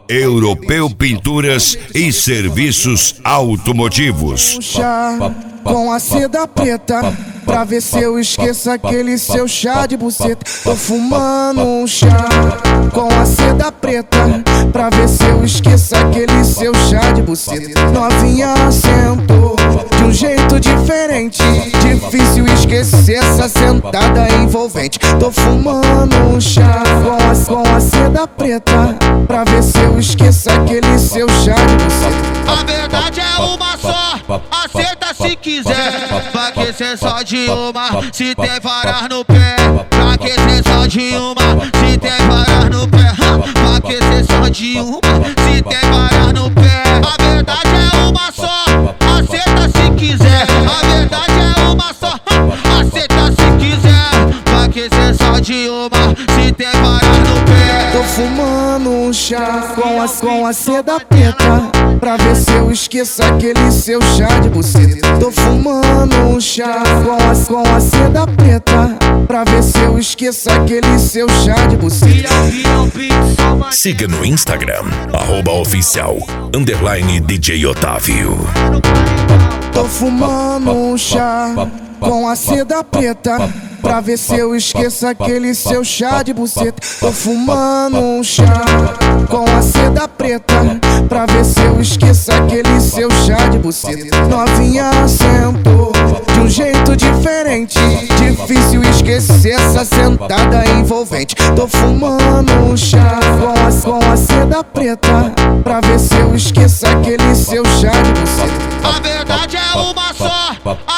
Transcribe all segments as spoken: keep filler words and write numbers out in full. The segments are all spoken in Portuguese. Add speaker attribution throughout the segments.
Speaker 1: Europeu Pinturas e Serviços Automotivos.
Speaker 2: Chá com a seda preta, pra ver se eu esqueço aquele seu chá de buceta. Tô fumando um chá com a seda preta, pra ver se eu esqueço aquele seu chá de buceta. Novinha sentou de um jeito diferente, difícil esquecer essa sentada envolvente. Tô fumando um chá com a, com a seda preta, pra ver se eu esqueço aquele seu chá de buceta.
Speaker 3: A verdade é uma só, aceita se quiser. Pra que ser só de uma, se tem varas no pé. Pra que ser só de uma, se tem varas no pé. Pra que ser só de uma, se tem varas no pé. A verdade é uma só, aceita se quiser. A verdade é uma só, aceita se quiser. Pra que ser só de uma, se tem varas no pé.
Speaker 2: Tô fumando um chá com a, com a seda preta, pra ver se eu esqueço aquele seu chá de buceta. Tô fumando um chá com a, com a seda preta, pra ver se eu esqueço aquele seu chá de buceta.
Speaker 1: Siga no Instagram, arroba oficial, underline D J Otávio.
Speaker 2: Tô fumando um chá com a seda preta, pra ver se eu esqueço aquele seu chá de buceta. Tô fumando um chá com a seda preta, pra ver se eu esqueço aquele seu chá de buceta. Novinha sentou de um jeito diferente, difícil esquecer essa sentada envolvente. Tô fumando um chá com a, com a seda preta, pra ver se eu esqueço aquele seu chá de buceta.
Speaker 3: A verdade é uma só,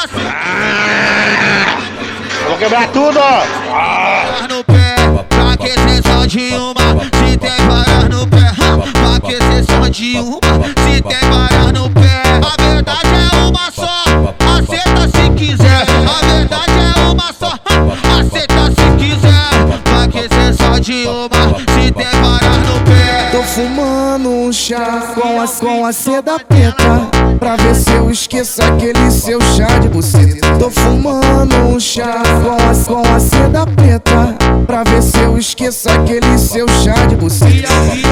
Speaker 4: Vou quebrar tudo!
Speaker 3: varas no pé. Pra que ser só de uma, se tem varas no pé. Pra que ser só de uma, se tem varas no pé. A verdade é uma só, aceita se quiser. A verdade é uma só, aceita se quiser. Pra que ser só de uma, se tem varas no pé.
Speaker 2: Tô fumando um chá com a, com a seda preta, pra ver se eu esqueço aquele seu chá de buceta. Tô fumando um chá com a, com a seda preta, pra ver se eu esqueço aquele seu chá de buceta.